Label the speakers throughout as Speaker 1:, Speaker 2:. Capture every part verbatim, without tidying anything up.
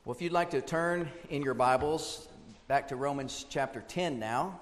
Speaker 1: Well, if you'd like to turn in your Bibles back to Romans chapter ten now.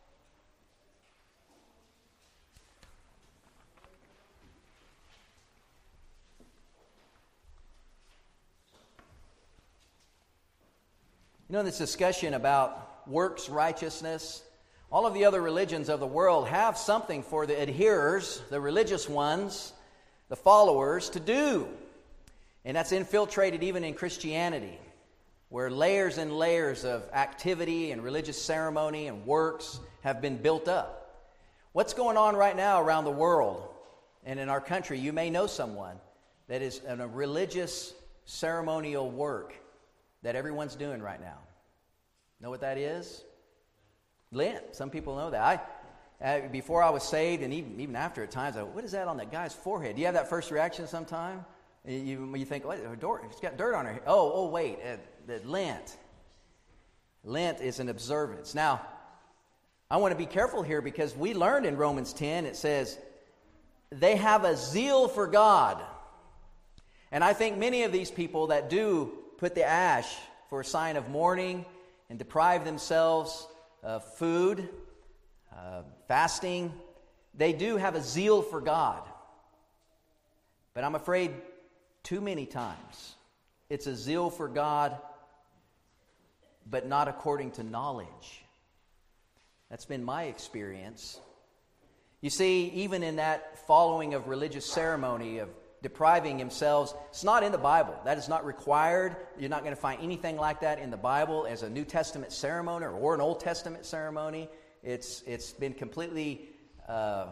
Speaker 1: You know, this discussion about works righteousness, all of the other religions of the world have something for the adherers, the religious ones, the followers, to do. And that's infiltrated even in Christianity, where layers and layers of activity and religious ceremony and works have been built up. What's going on right now around the world and in our country? You may know someone that is in a religious ceremonial work that everyone's doing right now. Know what that is? Lent. Some people know that. I, uh, before I was saved, and even, even after at times, I, what is that on that guy's forehead? Do you have that first reaction sometime? You, you think, what, it's got dirt on her. Oh, oh, wait, uh, the Lent. Lent is an observance. Now, I want to be careful here because we learned in Romans ten, it says, they have a zeal for God. And I think many of these people that do put the ash for a sign of mourning and deprive themselves of food, uh, fasting, they do have a zeal for God. But I'm afraid too many times it's a zeal for God, but not according to knowledge. That's been my experience. You see, even in that following of religious ceremony, of depriving themselves, it's not in the Bible. That is not required. You're not going to find anything like that in the Bible as a New Testament ceremony or an Old Testament ceremony. It's it's been completely, uh,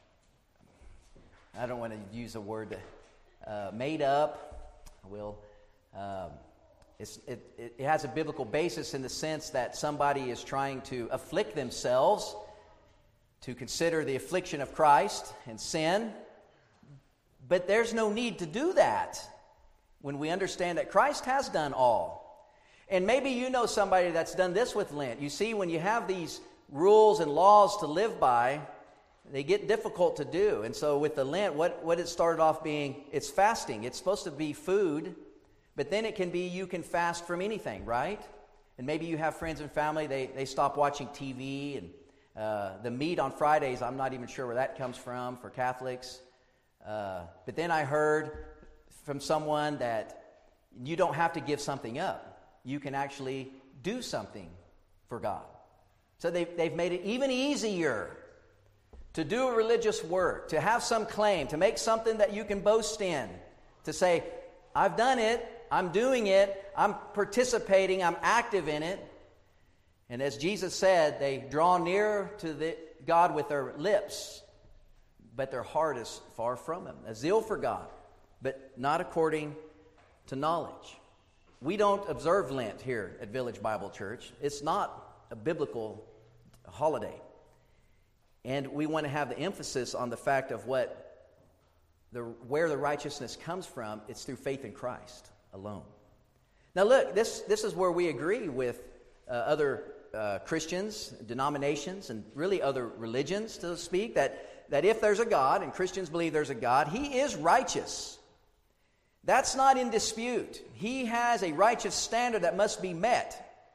Speaker 1: I don't want to use a word, uh, made up. I will. Um, it's, it, it has a biblical basis in the sense that somebody is trying to afflict themselves to consider the affliction of Christ and sin. But there's no need to do that when we understand that Christ has done all. And maybe you know somebody that's done this with Lent. You see, when you have these rules and laws to live by, they get difficult to do. And so with the Lent, what, what it started off being, it's fasting. It's supposed to be food, but then it can be you can fast from anything, right? And maybe you have friends and family, they, they stop watching T V. And uh, the meat on Fridays, I'm not even sure where that comes from for Catholics. Uh, but then I heard from someone that you don't have to give something up. You can actually do something for God. So they've, they've made it even easier to do a religious work, to have some claim, to make something that you can boast in, to say, I've done it, I'm doing it, I'm participating, I'm active in it. And as Jesus said, they draw near to the, God with their lips, but their heart is far from Him. A zeal for God, but not according to knowledge. We don't observe Lent here at Village Bible Church. It's not a biblical holiday. And we want to have the emphasis on the fact of what the where the righteousness comes from. It's through faith in Christ alone. Now look, this, this is where we agree with uh, other uh, Christians, denominations, and really other religions, so to speak, that that if there's a God, and Christians believe there's a God, He is righteous. That's not in dispute. He has a righteous standard that must be met.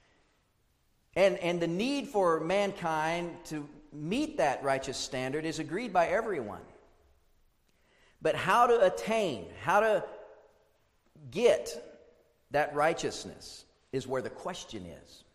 Speaker 1: And, and the need for mankind to meet that righteous standard is agreed by everyone. But how to attain, how to get that righteousness is where the question is.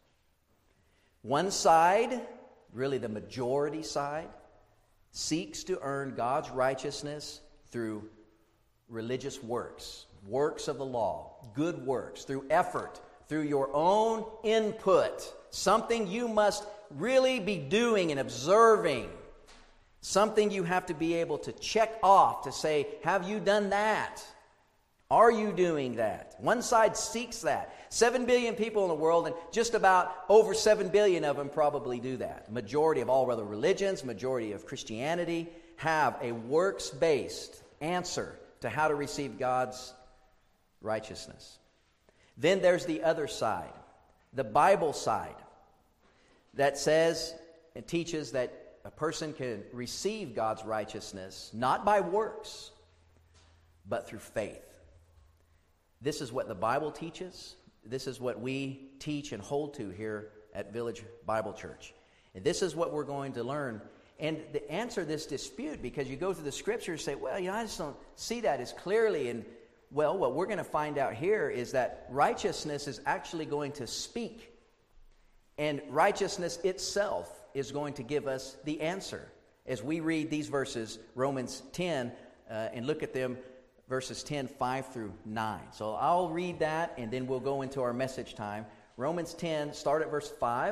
Speaker 1: One side, really the majority side, seeks to earn God's righteousness through religious works, works of the law, good works, through effort, through your own input, something you must really be doing and observing, something you have to be able to check off to say, have you done that? Are you doing that? One side seeks that. Seven billion people in the world, and just about over seven billion of them probably do that. Majority of all other religions, majority of Christianity, have a works-based answer to how to receive God's righteousness. Then there's the other side, the Bible side, that says and teaches that a person can receive God's righteousness not by works, but through faith. This is what the Bible teaches. this is what we teach and hold to here at Village Bible Church. And this is what we're going to learn. And to answer this dispute, because you go through the scriptures and say, well, you know, I just don't see that as clearly. And, well, what we're going to find out here is that righteousness is actually going to speak. And righteousness itself is going to give us the answer. As we read these verses, Romans ten, uh, and look at them, verses ten, five through nine. So I'll read that, and then we'll go into our message time. Romans ten, start at verse five.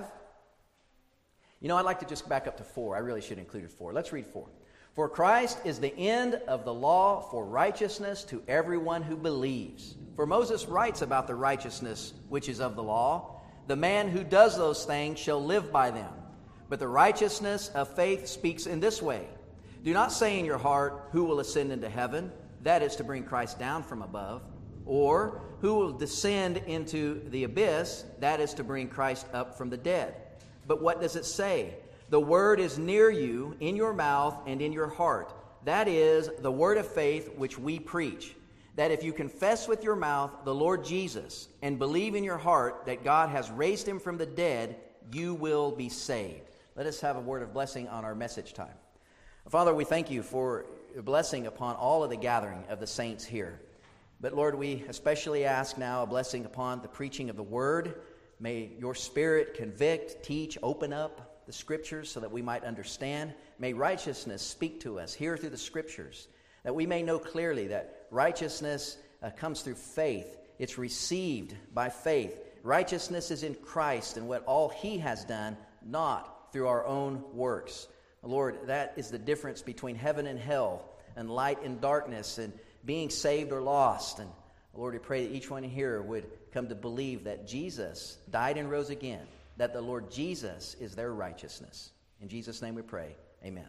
Speaker 1: You know, I'd like to just back up to four. I really should have included four. Let's read four. For Christ is the end of the law for righteousness to everyone who believes. For Moses writes about the righteousness which is of the law. The man who does those things shall live by them. But the righteousness of faith speaks in this way. Do not say in your heart, who will ascend into heaven? That is to bring Christ down from above. Or, who will descend into the abyss? That is to bring Christ up from the dead. But what does it say? The word is near you, in your mouth and in your heart. That is the word of faith which we preach. That if you confess with your mouth the Lord Jesus and believe in your heart that God has raised him from the dead, you will be saved. Let us have a word of blessing on our message time. Father, we thank you for your blessing upon all of the gathering of the saints here. But Lord, we especially ask now a blessing upon the preaching of the word. May your Spirit convict, teach, open up the Scriptures so that we might understand. May righteousness speak to us here through the Scriptures, that we may know clearly that righteousness uh, comes through faith. It's received by faith. Righteousness is in Christ and what all he has done, not through our own works. Lord, that is the difference between heaven and hell, and light and darkness, and being saved or lost. And Lord, we pray that each one here would come to believe that Jesus died and rose again, that the Lord Jesus is their righteousness. In Jesus' name we pray. Amen.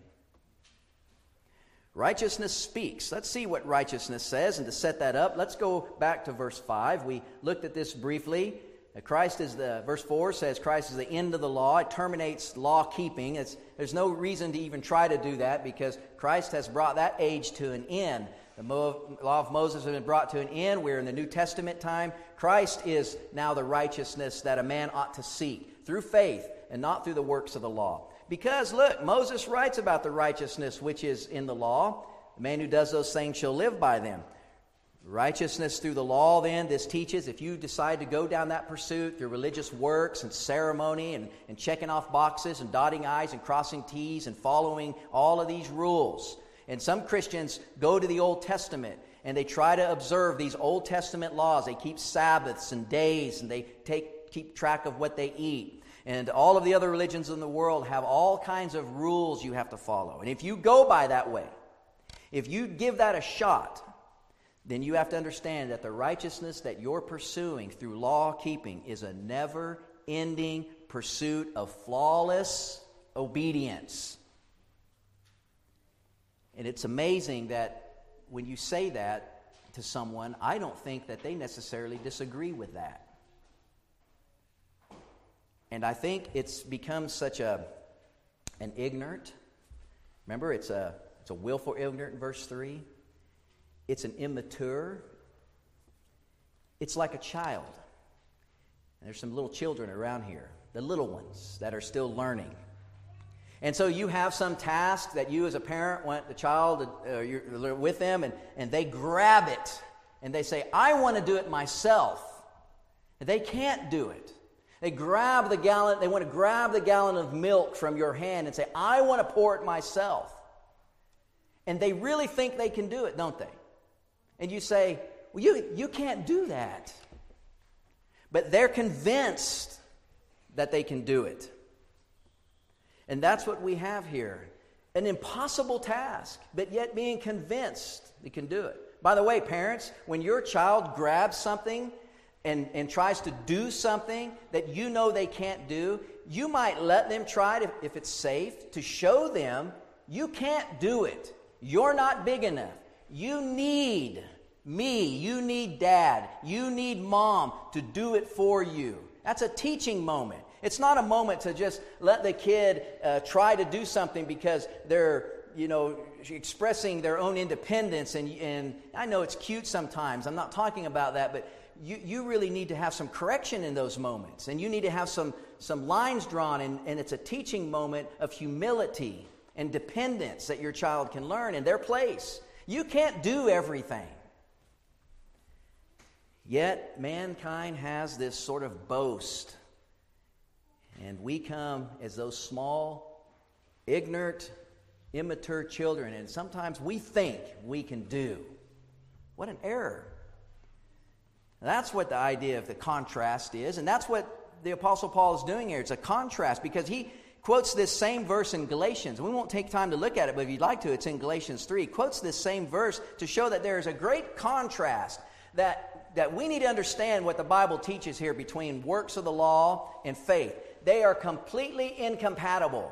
Speaker 1: Righteousness speaks. Let's see what righteousness says. And to set that up, let's go back to verse five. We looked at this briefly. Christ is the, verse four says, Christ is the end of the law. It terminates law keeping. It's, there's no reason to even try to do that because Christ has brought that age to an end. The Mo- law of Moses has been brought to an end. We're in the New Testament time. Christ is now the righteousness that a man ought to seek through faith and not through the works of the law. Because, look, Moses writes about the righteousness which is in the law. The man who does those things shall live by them. Righteousness through the law, then, this teaches, if you decide to go down that pursuit through religious works and ceremony and, and checking off boxes and dotting I's and crossing T's and following all of these rules. And some Christians go to the Old Testament and they try to observe these Old Testament laws. They keep Sabbaths and days and they take keep track of what they eat. And all of the other religions in the world have all kinds of rules you have to follow. And if you go by that way, if you give that a shot, then you have to understand that the righteousness that you're pursuing through law keeping is a never-ending pursuit of flawless obedience. And it's amazing that when you say that to someone, I don't think that they necessarily disagree with that. And I think it's become such a an ignorant. Remember, it's a it's a willful ignorant in verse three. It's an immature. It's like a child. And there's some little children around here, the little ones that are still learning. And so you have some task that you as a parent want the child, uh, you're with them, and, and they grab it. And they say, I want to do it myself. And they can't do it. They grab the gallon, they want to grab the gallon of milk from your hand and say, I want to pour it myself. And they really think they can do it, don't they? And you say, well, you, you can't do that. But they're convinced that they can do it. And that's what we have here. An impossible task, but yet being convinced they can do it. By the way, parents, when your child grabs something and, and tries to do something that you know they can't do, you might let them try it if it's safe to show them you can't do it. You're not big enough. You need me. You need dad. You need mom to do it for you. That's a teaching moment. It's not a moment to just let the kid uh, try to do something because they're, you know, expressing their own independence. And, and I know it's cute sometimes. I'm not talking about that. But you, you really need to have some correction in those moments. And you need to have some, some lines drawn, and, and it's a teaching moment of humility and dependence that your child can learn in their place. You can't do everything. Yet mankind has this sort of boast. And we come as those small, ignorant, immature children, and sometimes we think we can do. What an error. That's what the idea of the contrast is, and that's what the Apostle Paul is doing here. It's a contrast, because he quotes this same verse in Galatians. We won't take time to look at it, but if you'd like to, it's in Galatians three. He quotes this same verse to show that there is a great contrast, that, that we need to understand what the Bible teaches here between works of the law and faith. They are completely incompatible.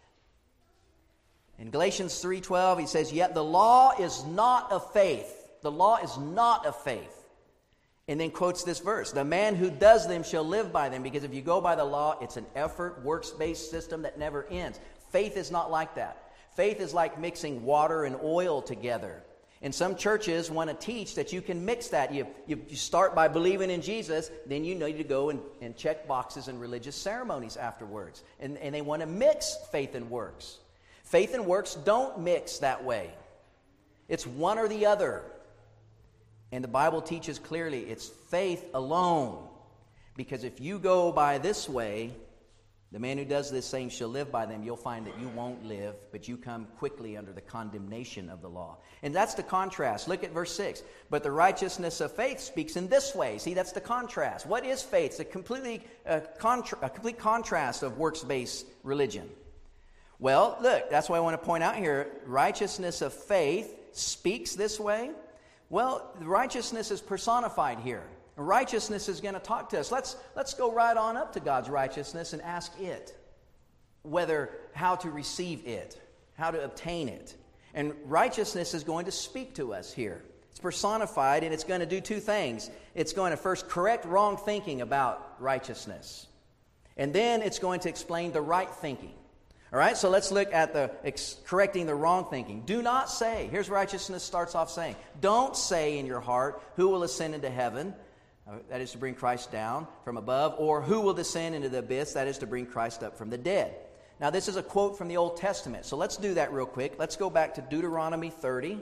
Speaker 1: In Galatians three twelve, he says, "Yet the law is not of faith." The law is not of faith. And then quotes this verse, "The man who does them shall live by them." Because if you go by the law, it's an effort, works-based system that never ends. Faith is not like that. Faith is like mixing water and oil together. And some churches want to teach that you can mix that. You, you, you start by believing in Jesus, then you need to go and, and check boxes in religious ceremonies afterwards. And, and they want to mix faith and works. Faith and works don't mix that way. It's one or the other. And the Bible teaches clearly it's faith alone. Because if you go by this way, the man who does this saying shall live by them, you'll find that you won't live, but you come quickly under the condemnation of the law. And that's the contrast. Look at verse six. "But the righteousness of faith speaks in this way." See, that's the contrast. What is faith? It's a, completely, uh, contra- a complete contrast of works-based religion. Well, look, that's why I want to point out here, righteousness of faith speaks this way. Well, righteousness is personified here. Righteousness is going to talk to us. Let's, let's go right on up to God's righteousness and ask it whether how to receive it, how to obtain it. And righteousness is going to speak to us here. It's personified, and it's going to do two things. It's going to first correct wrong thinking about righteousness. And then it's going to explain the right thinking. All right, so let's look at the ex- correcting the wrong thinking. Do not say, here's righteousness starts off saying, don't say in your heart, who will ascend into heaven? Uh, that is to bring Christ down from above. Or who will descend into the abyss? That is to bring Christ up from the dead. Now this is a quote from the Old Testament. So let's do that real quick. Let's go back to Deuteronomy thirty.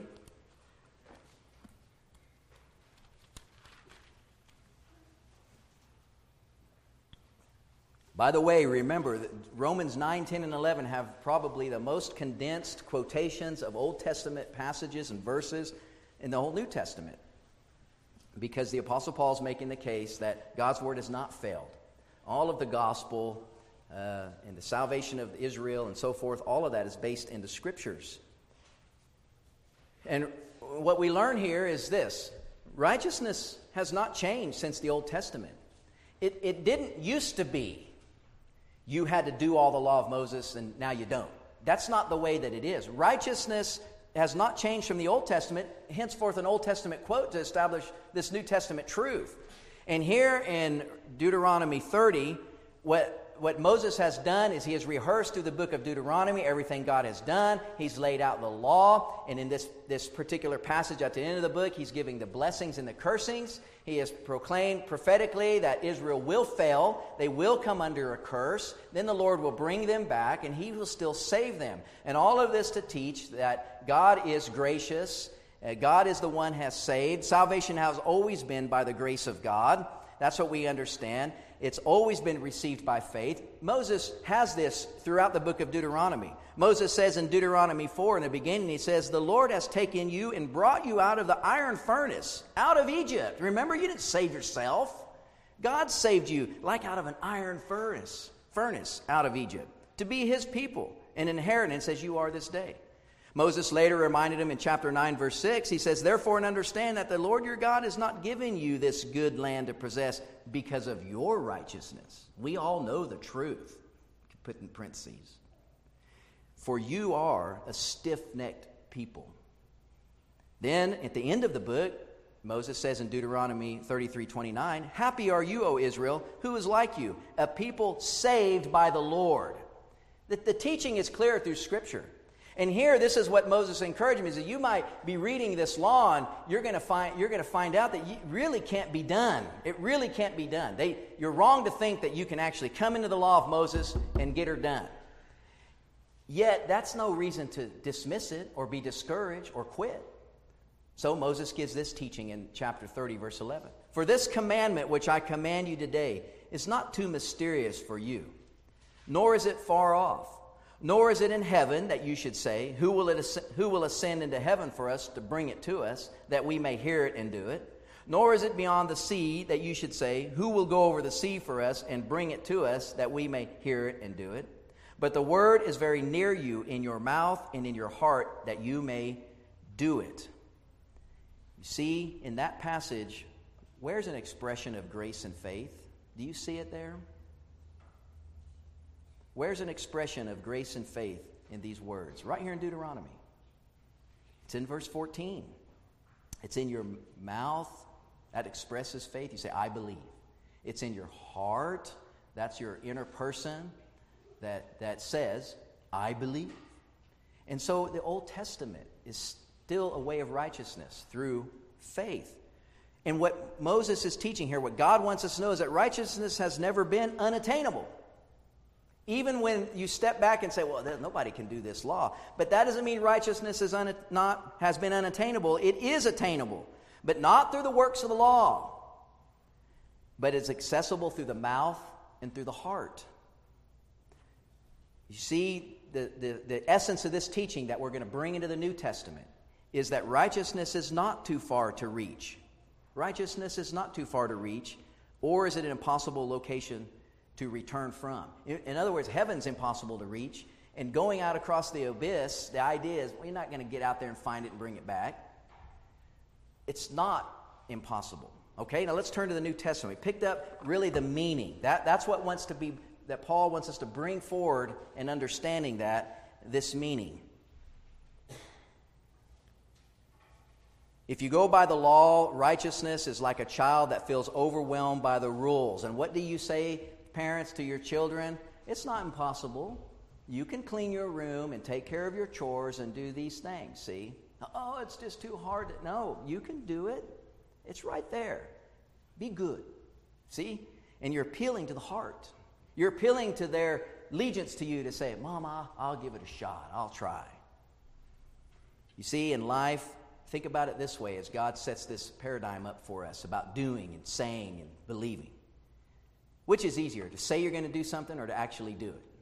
Speaker 1: By the way, remember that Romans nine, ten, and eleven have probably the most condensed quotations of Old Testament passages and verses in the whole New Testament. Because the Apostle Paul is making the case that God's word has not failed. All of the gospel uh, and the salvation of Israel and so forth, all of that is based in the Scriptures. And what we learn here is this. Righteousness has not changed since the Old Testament. It, it didn't used to be. You had to do all the law of Moses and now you don't. That's not the way that it is. Righteousness has not changed from the Old Testament, henceforth an Old Testament quote to establish this New Testament truth. And here in Deuteronomy thirty, what, what Moses has done is he has rehearsed through the book of Deuteronomy everything God has done. He's laid out the law, and in this, this particular passage at the end of the book, he's giving the blessings and the cursings. He has proclaimed prophetically that Israel will fail. They will come under a curse. Then the Lord will bring them back, and he will still save them. And all of this to teach that God is gracious. Uh, God is the one who has saved. Salvation has always been by the grace of God. That's what we understand. It's always been received by faith. Moses has this throughout the book of Deuteronomy. Moses says in Deuteronomy four in the beginning, he says, "The Lord has taken you and brought you out of the iron furnace, out of Egypt." Remember, you didn't save yourself. God saved you like out of an iron furnace, furnace out of Egypt, to be his people, an inheritance as you are this day. Moses later reminded him in chapter nine, verse six, he says, "Therefore, and understand that the Lord your God is not giving you this good land to possess because of your righteousness." We all know the truth. Put in parentheses. "For you are a stiff-necked people." Then, at the end of the book, Moses says in Deuteronomy thirty-three twenty-nine, "Happy are you, O Israel, who is like you, a people saved by the Lord." The, the teaching is clear through Scripture. And here, this is what Moses encouraged me, is that you might be reading this law and you're going to find you're going to find out that it really can't be done. It really can't be done. They, you're wrong to think that you can actually come into the law of Moses and get her done. Yet, that's no reason to dismiss it or be discouraged or quit. So Moses gives this teaching in chapter thirty, verse eleven. For this commandment which I command you today is not too mysterious for you, nor is it far off. Nor is it in heaven that you should say, who will, it, who will ascend into heaven for us to bring it to us, that we may hear it and do it? Nor is it beyond the sea that you should say, who will go over the sea for us and bring it to us, that we may hear it and do it? But the word is very near you, in your mouth and in your heart, that you may do it. You see, in that passage, where's an expression of grace and faith? Do you see it there? Where's an expression of grace and faith in these words? Right here in Deuteronomy. It's in verse fourteen. It's in your mouth. That expresses faith. You say, I believe. It's in your heart. That's your inner person that, that says, I believe. And so the Old Testament is still a way of righteousness through faith. And what Moses is teaching here, what God wants us to know, is that righteousness has never been unattainable. Even when you step back and say, well, nobody can do this law. But that doesn't mean righteousness is un- not, has been unattainable. It is attainable. But not through the works of the law. But it's accessible through the mouth and through the heart. You see, the, the, the essence of this teaching that we're going to bring into the New Testament is that righteousness is not too far to reach. Righteousness is not too far to reach. Or is it an impossible location to return from? In other words, heaven's impossible to reach, and going out across the abyss, the idea is, well, you're not going to get out there and find it and bring it back. It's not impossible. Okay, now let's turn to the New Testament. We picked up really the meaning. That, that's what wants to be, that Paul wants us to bring forward in understanding that, this meaning. If you go by the law, righteousness is like a child that feels overwhelmed by the rules. And what do you say, parents, to your children? It's not impossible. You can clean your room and take care of your chores and do these things, see? Oh, it's just too hard. No, you can do it. It's right there. Be good. See? And you're appealing to the heart. You're appealing to their allegiance to you to say, Mama, I'll give it a shot. I'll try. You see, in life, think about it this way as God sets this paradigm up for us about doing and saying and believing. Which is easier, to say you're going to do something or to actually do it?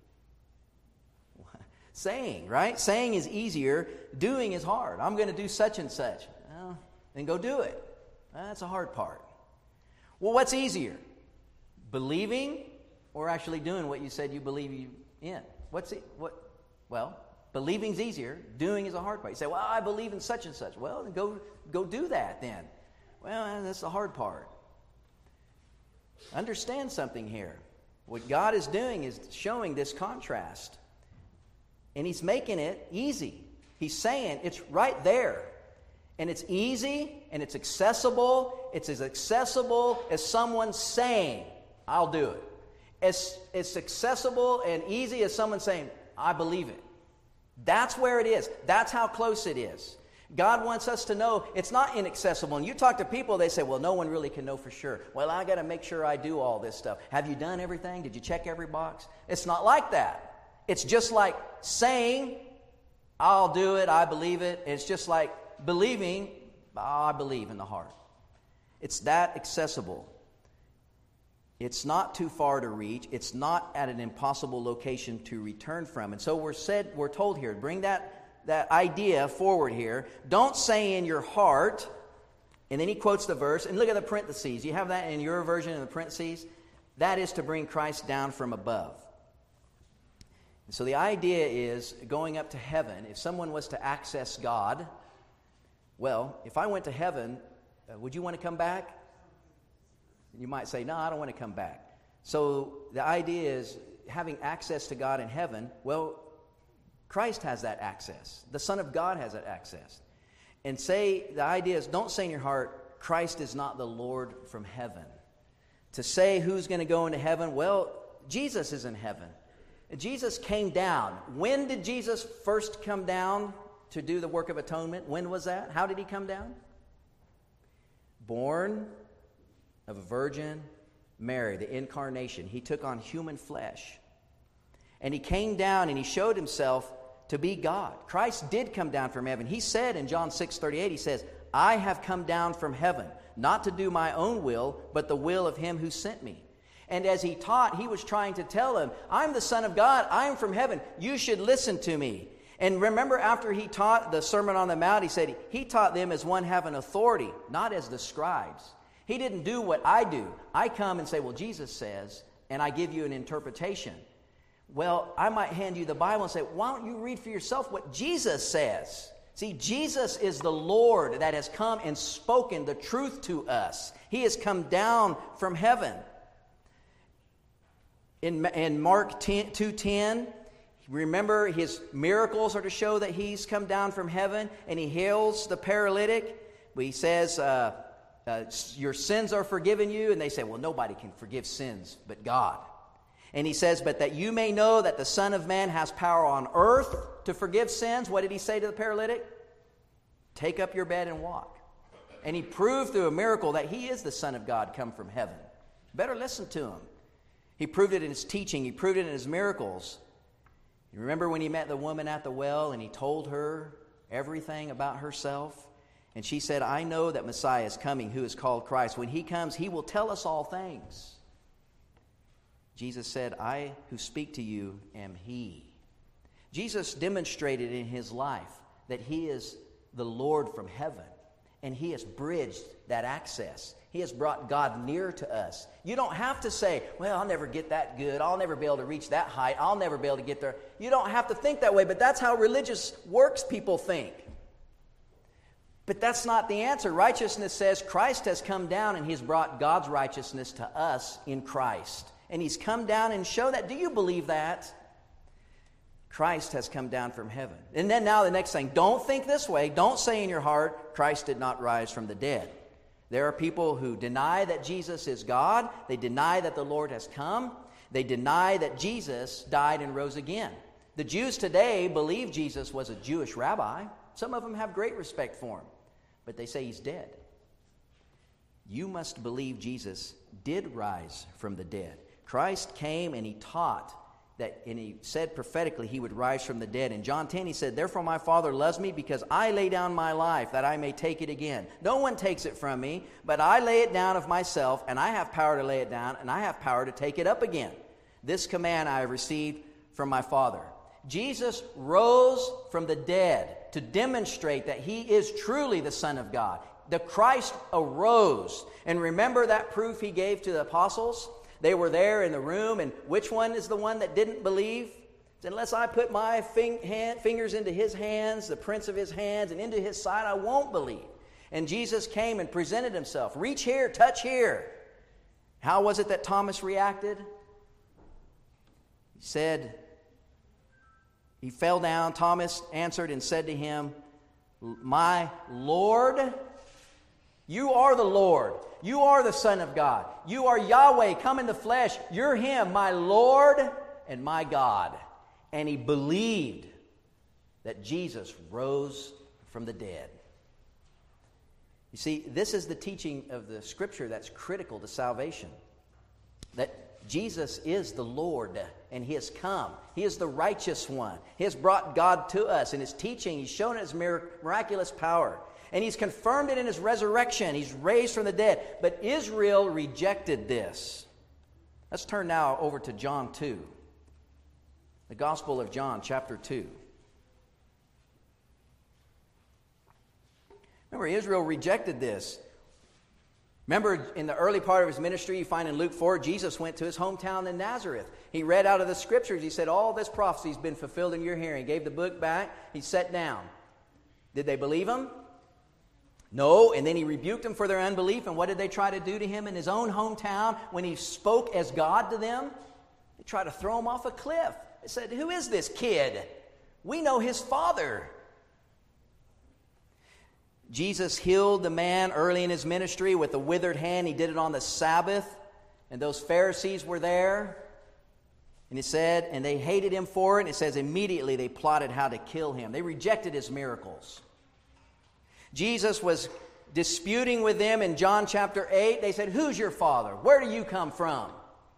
Speaker 1: Saying, right? Saying is easier. Doing is hard. I'm going to do such and such. Well, then go do it. That's a hard part. Well, what's easier? Believing or actually doing what you said you believe you in? What's it? What? Well, believing's easier. Doing is a hard part. You say, well, I believe in such and such. Well, then go, go do that then. Well, that's the hard part. Understand something here. What God is doing is showing this contrast. And He's making it easy. He's saying it's right there. And it's easy and it's accessible. It's as accessible as someone saying, I'll do it. As, it's accessible and easy as someone saying, I believe it. That's where it is. That's how close it is. God wants us to know it's not inaccessible. And you talk to people, they say, well, no one really can know for sure. Well, I got to make sure I do all this stuff. Have you done everything? Did you check every box? It's not like that. It's just like saying, I'll do it, I believe it. It's just like believing, oh, I believe in the heart. It's that accessible. It's not too far to reach. It's not at an impossible location to return from. And so we're said, we're told here, bring that, that idea forward here. Don't say in your heart, and then he quotes the verse, and look at the parentheses. You have that in your version in the parentheses? That is to bring Christ down from above. And so the idea is going up to heaven. If someone was to access God, well, if I went to heaven, uh, would you want to come back? You might say, no, I don't want to come back. So the idea is having access to God in heaven. Well, Christ has that access. The Son of God has that access. And say, the idea is, don't say in your heart, Christ is not the Lord from heaven. To say who's going to go into heaven, well, Jesus is in heaven. Jesus came down. When did Jesus first come down to do the work of atonement? When was that? How did he come down? Born of a virgin Mary, the incarnation. He took on human flesh. And he came down and he showed himself to be God. Christ did come down from heaven. He said in John six thirty-eight, he says, I have come down from heaven, not to do my own will, but the will of him who sent me. And as he taught, he was trying to tell them, I'm the Son of God, I am from heaven, you should listen to me. And remember, after he taught the Sermon on the Mount, he said he taught them as one having authority, not as the scribes. He didn't do what I do. I come and say, well, Jesus says, and I give you an interpretation. Well, I might hand you the Bible and say, why don't you read for yourself what Jesus says? See, Jesus is the Lord that has come and spoken the truth to us. He has come down from heaven. In, in Mark two ten, remember his miracles are to show that he's come down from heaven, and he heals the paralytic. He says, uh, uh, your sins are forgiven you. And they say, well, nobody can forgive sins but God. And he says, but that you may know that the Son of Man has power on earth to forgive sins. What did he say to the paralytic? Take up your bed and walk. And he proved through a miracle that he is the Son of God come from heaven. Better listen to him. He proved it in his teaching. He proved it in his miracles. You remember when he met the woman at the well and he told her everything about herself? And she said, I know that Messiah is coming, who is called Christ. When he comes, he will tell us all things. Jesus said, I who speak to you am he. Jesus demonstrated in his life that he is the Lord from heaven. And he has bridged that access. He has brought God near to us. You don't have to say, well, I'll never get that good. I'll never be able to reach that height. I'll never be able to get there. You don't have to think that way, but that's how religious works people think. But that's not the answer. Righteousness says Christ has come down and he's brought God's righteousness to us in Christ. And he's come down and show that. Do you believe that? Christ has come down from heaven. And then now the next thing, don't think this way. Don't say in your heart, Christ did not rise from the dead. There are people who deny that Jesus is God. They deny that the Lord has come. They deny that Jesus died and rose again. The Jews today believe Jesus was a Jewish rabbi. Some of them have great respect for him. But they say he's dead. You must believe Jesus did rise from the dead. Christ came and he taught that, and he said prophetically he would rise from the dead. In John ten he said, therefore my Father loves me because I lay down my life that I may take it again. No one takes it from me, but I lay it down of myself, and I have power to lay it down, and I have power to take it up again. This command I have received from my Father. Jesus rose from the dead to demonstrate that he is truly the Son of God. The Christ arose. And remember that proof he gave to the apostles? They were there in the room, and which one is the one that didn't believe? Unless I put my fing- hand, fingers into his hands, the prints of his hands, and into his side, I won't believe. And Jesus came and presented himself. Reach here, touch here. How was it that Thomas reacted? He said, he fell down. Thomas answered and said to him, my Lord, you are the Lord. You are the Son of God. You are Yahweh come in the flesh. You're him, my Lord and my God. And he believed that Jesus rose from the dead. You see, this is the teaching of the Scripture that's critical to salvation. That Jesus is the Lord, and he has come. He is the righteous one. He has brought God to us. In his teaching, he's shown his miraculous power. And he's confirmed it in his resurrection. He's raised from the dead. But Israel rejected this. Let's turn now over to John two. The Gospel of John, chapter two. Remember, Israel rejected this. Remember, in the early part of his ministry, you find in Luke four, Jesus went to his hometown in Nazareth. He read out of the Scriptures. He said, all this prophecy has been fulfilled in your hearing. He gave the book back. He sat down. Did they believe him? No, and then he rebuked them for their unbelief. And what did they try to do to him in his own hometown when he spoke as God to them? They tried to throw him off a cliff. They said, who is this kid? We know his father. Jesus healed the man early in his ministry with a withered hand. He did it on the Sabbath, and those Pharisees were there. And it said, and they hated him for it. And it says immediately they plotted how to kill him. They rejected his miracles. Jesus was disputing with them in John chapter eight. They said, who's your father? Where do you come from?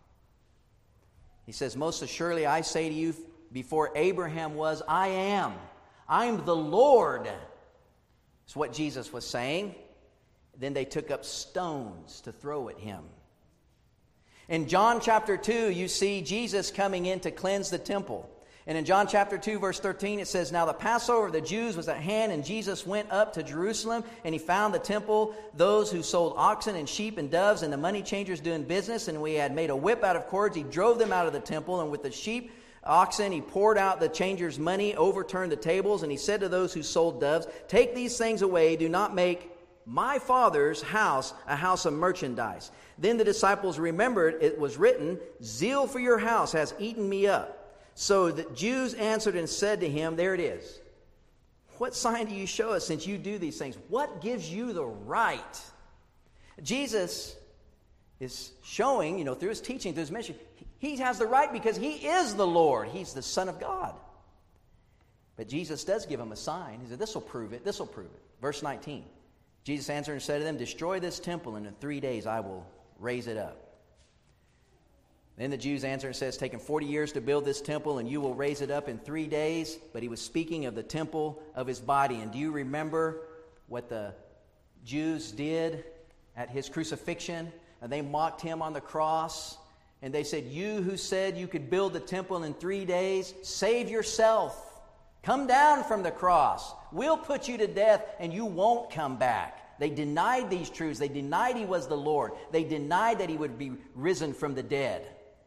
Speaker 1: He says, most assuredly I say to you, before Abraham was, I am. I'm the Lord. That's what Jesus was saying. Then they took up stones to throw at him. In John chapter two, you see Jesus coming in to cleanse the temple. And in John chapter two, verse thirteen, it says, now the Passover of the Jews was at hand, and Jesus went up to Jerusalem, and he found the temple, those who sold oxen and sheep and doves, and the money changers doing business. And we had made a whip out of cords. He drove them out of the temple, and with the sheep, oxen, he poured out the changers' money, overturned the tables, and he said to those who sold doves, take these things away, do not make my Father's house a house of merchandise. Then the disciples remembered it was written, zeal for your house has eaten me up. So the Jews answered and said to him, there it is. What sign do you show us since you do these things? What gives you the right? Jesus is showing, you know, through his teaching, through his mission, he has the right because he is the Lord. He's the Son of God. But Jesus does give him a sign. He said, this will prove it. This will prove it. Verse nineteen. Jesus answered and said to them, destroy this temple, and in three days I will raise it up. Then the Jews answered and said, it's taken forty years to build this temple, and you will raise it up in three days. But he was speaking of the temple of his body. And do you remember what the Jews did at his crucifixion? And they mocked him on the cross. And they said, you who said you could build the temple in three days, save yourself. Come down from the cross. We'll put you to death and you won't come back. They denied these truths. They denied he was the Lord. They denied that he would be risen from the dead.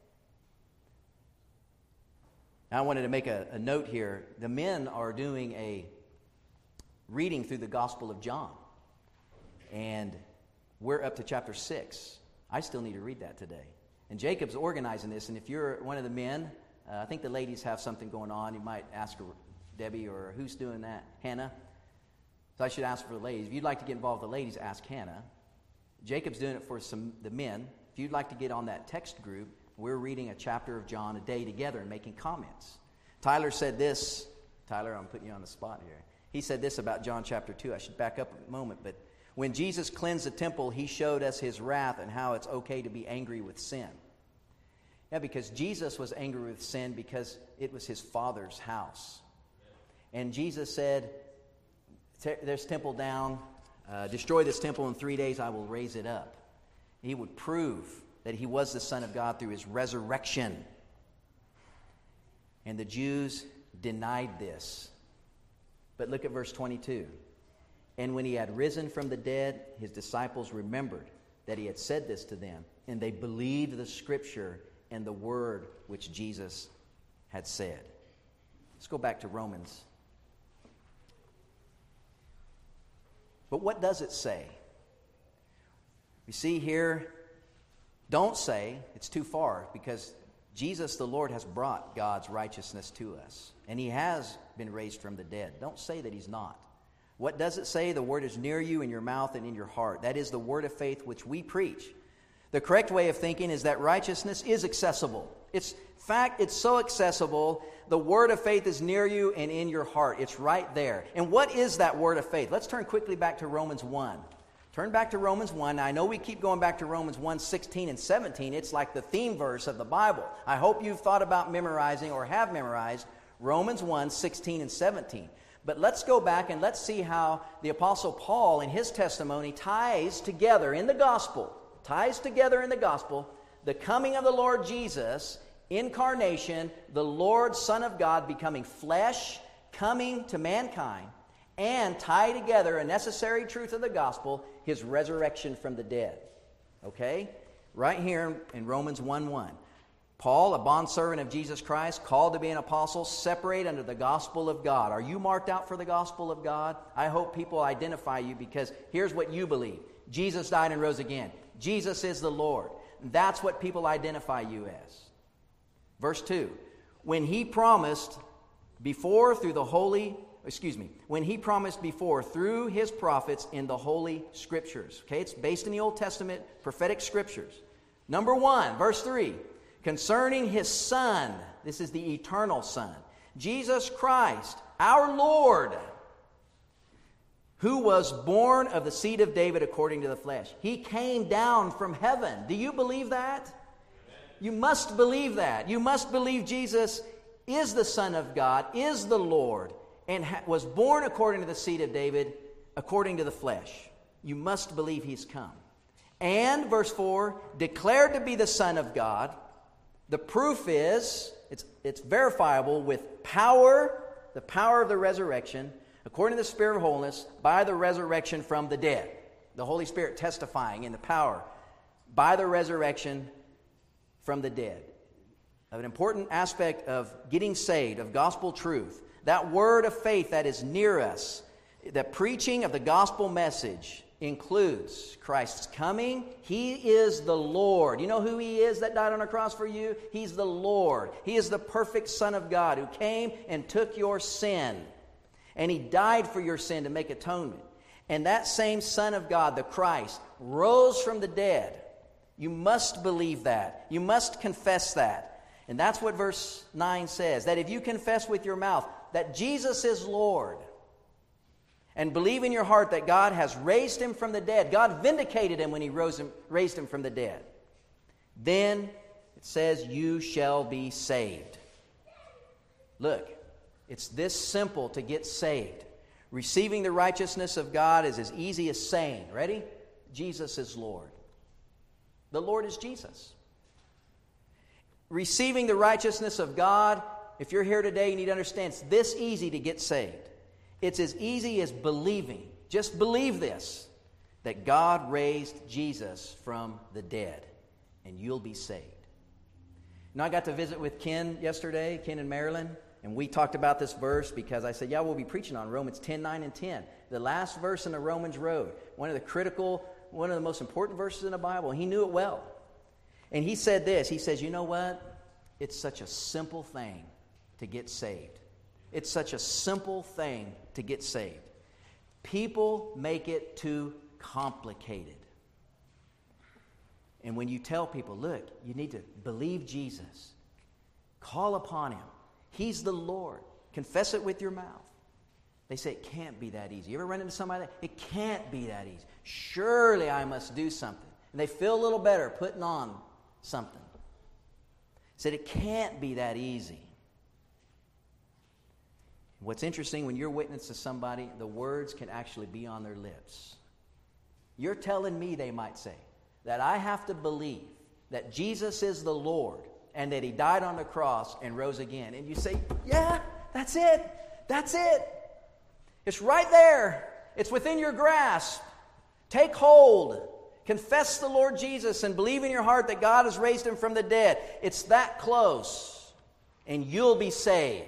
Speaker 1: Now, I wanted to make a, a note here. The men are doing a reading through the Gospel of John. And we're up to chapter six. I still need to read that today. And Jacob's organizing this. And if you're one of the men, uh, I think the ladies have something going on. You might ask her, Debbie, or who's doing that? Hannah? So I should ask for the ladies. If you'd like to get involved with the ladies, ask Hannah. Jacob's doing it for some the men. If you'd like to get on that text group, we're reading a chapter of John a day together and making comments. Tyler said this. Tyler, I'm putting you on the spot here. He said this about John chapter two. I should back up a moment, but when Jesus cleansed the temple, he showed us his wrath and how it's okay to be angry with sin. Yeah, because Jesus was angry with sin because it was his Father's house. And Jesus said, tear this temple down, uh, destroy this temple in three days, I will raise it up. He would prove that he was the Son of God through his resurrection. And the Jews denied this. But look at verse twenty-two. And when he had risen from the dead, his disciples remembered that he had said this to them, and they believed the scripture and the word which Jesus had said. Let's go back to Romans. But what does it say? We see here, don't say it's too far, because Jesus the Lord has brought God's righteousness to us, and he has been raised from the dead. Don't say that he's not. What does it say? The word is near you, in your mouth and in your heart. That is the word of faith which we preach. The correct way of thinking is that righteousness is accessible. It's in fact, it's so accessible. The word of faith is near you and in your heart. It's right there. And what is that word of faith? Let's turn quickly back to Romans one. Turn back to Romans one. Now, I know we keep going back to Romans one, sixteen and seventeen. It's like the theme verse of the Bible. I hope you've thought about memorizing or have memorized Romans one, sixteen and seventeen. But let's go back and let's see how the Apostle Paul in his testimony ties together in the gospel, ties together in the gospel, the coming of the Lord Jesus, incarnation, the Lord Son of God becoming flesh, coming to mankind, and tie together a necessary truth of the gospel, his resurrection from the dead. Okay? Right here in Romans one one. Paul, a bondservant of Jesus Christ, called to be an apostle, separate under the gospel of God. Are you marked out for the gospel of God? I hope people identify you, because here's what you believe. Jesus died and rose again. Jesus is the Lord. That's what people identify you as. Verse two. When he promised before through the holy, excuse me, when he promised before through his prophets in the holy scriptures. Okay, it's based in the Old Testament prophetic scriptures. Number one, verse three. concerning his Son, this is the eternal Son, Jesus Christ, our Lord, who was born of the seed of David according to the flesh. He came down from heaven. Do you believe that? You must believe that. You must believe Jesus is the Son of God, is the Lord, and ha- was born according to the seed of David, according to the flesh. You must believe he's come. And, verse four, declared to be the Son of God. The proof is, it's, it's verifiable with power, the power of the resurrection, according to the Spirit of holiness, by the resurrection from the dead. The Holy Spirit testifying in the power by the resurrection from the dead. An important aspect of getting saved, of gospel truth, that word of faith that is near us, the preaching of the gospel message includes Christ's coming. He is the Lord. You know who He is that died on a cross for you? He's the Lord. He is the perfect Son of God who came and took your sin. And He died for your sin to make atonement. And that same Son of God, the Christ, rose from the dead. You must believe that. You must confess that. And that's what verse nine says, that if you confess with your mouth that Jesus is Lord, and believe in your heart that God has raised Him from the dead, God vindicated Him when He rose him, raised Him from the dead, then it says you shall be saved. Look, it's this simple to get saved. Receiving the righteousness of God is as easy as saying, ready? Jesus is Lord. The Lord is Jesus. Receiving the righteousness of God, if you're here today, you need to understand it's this easy to get saved. It's as easy as believing. Just believe this, that God raised Jesus from the dead, and you'll be saved. Now, I got to visit with Ken yesterday, Ken in Maryland, and we talked about this verse because I said, yeah, we'll be preaching on Romans ten, nine, and ten. The last verse in the Romans Road, one of the critical, one of the most important verses in the Bible. He knew it well. And he said this, he says, you know what? It's such a simple thing to get saved. It's such a simple thing to get saved. People make it too complicated. And when you tell people, look, you need to believe Jesus, call upon Him, He's the Lord, confess it with your mouth. They say it can't be that easy. You ever run into somebody like that? It can't be that easy. Surely I must do something. And they feel a little better putting on something. Said it can't be that easy. What's interesting, when you're witness to somebody, the words can actually be on their lips. You're telling me, they might say, that I have to believe that Jesus is the Lord and that He died on the cross and rose again. And you say, yeah, that's it. That's it. It's right there. It's within your grasp. Take hold. Confess the Lord Jesus and believe in your heart that God has raised Him from the dead. It's that close, and you'll be saved.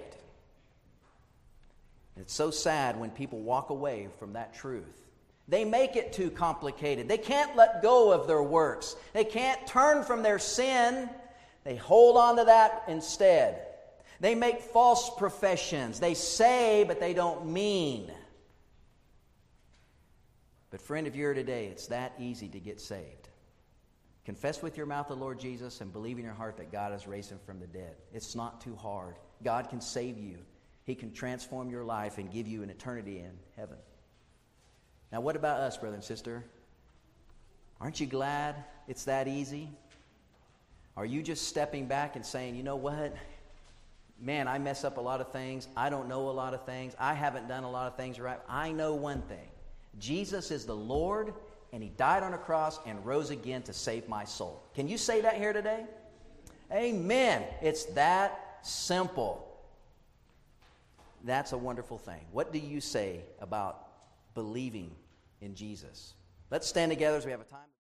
Speaker 1: It's so sad when people walk away from that truth. They make it too complicated. They can't let go of their works. They can't turn from their sin. They hold on to that instead. They make false professions. They say, but they don't mean. But friend, if you're here today, it's that easy to get saved. Confess with your mouth the Lord Jesus and believe in your heart that God has raised Him from the dead. It's not too hard. God can save you. He can transform your life and give you an eternity in heaven. Now, what about us, brother and sister? Aren't you glad it's that easy? Are you just stepping back and saying, you know what? Man, I mess up a lot of things. I don't know a lot of things. I haven't done a lot of things right. I know one thing. Jesus is the Lord, and He died on a cross and rose again to save my soul. Can you say that here today? Amen. It's that simple. That's a wonderful thing. What do you say about believing in Jesus? Let's stand together as we have a time.